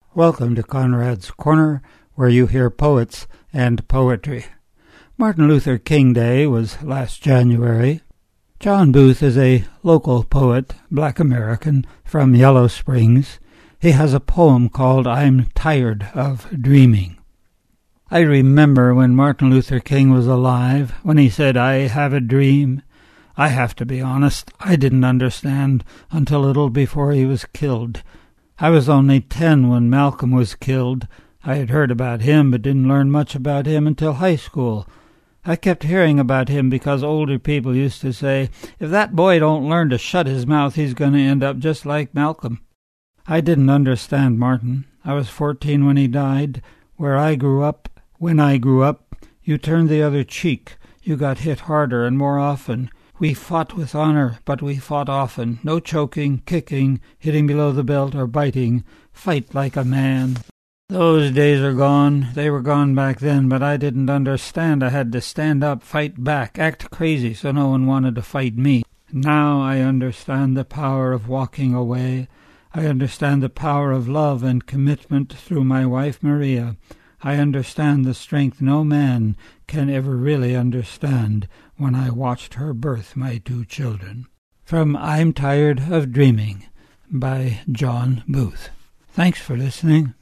Welcome to Conrad's Corner, where you hear poets and poetry. Martin Luther King Day was last January. John Booth is a local poet, Black American, from Yellow Springs. He has a poem called I'm Tired of Dreaming. I remember when Martin Luther King was alive, when he said, I have a dream. I have to be honest, I didn't understand until a little before he was killed. I was only 10 when Malcolm was killed. I had heard about him, but didn't learn much about him until high school. I kept hearing about him because older people used to say, if that boy don't learn to shut his mouth, he's going to end up just like Malcolm. I didn't understand Martin. I was 14 when he died. When I grew up, you turned the other cheek. You got hit harder and more often. We fought with honor, but we fought often. No choking, kicking, hitting below the belt, or biting. Fight like a man. Those days are gone. They were gone back then, but I didn't understand. I had to stand up, fight back, act crazy so no one wanted to fight me. Now I understand the power of walking away. I understand the power of love and commitment through my wife Maria. I understand the strength no man can ever really understand when I watched her birth my 2 children. From I'm Tired of Dreaming by John Booth. Thanks for listening.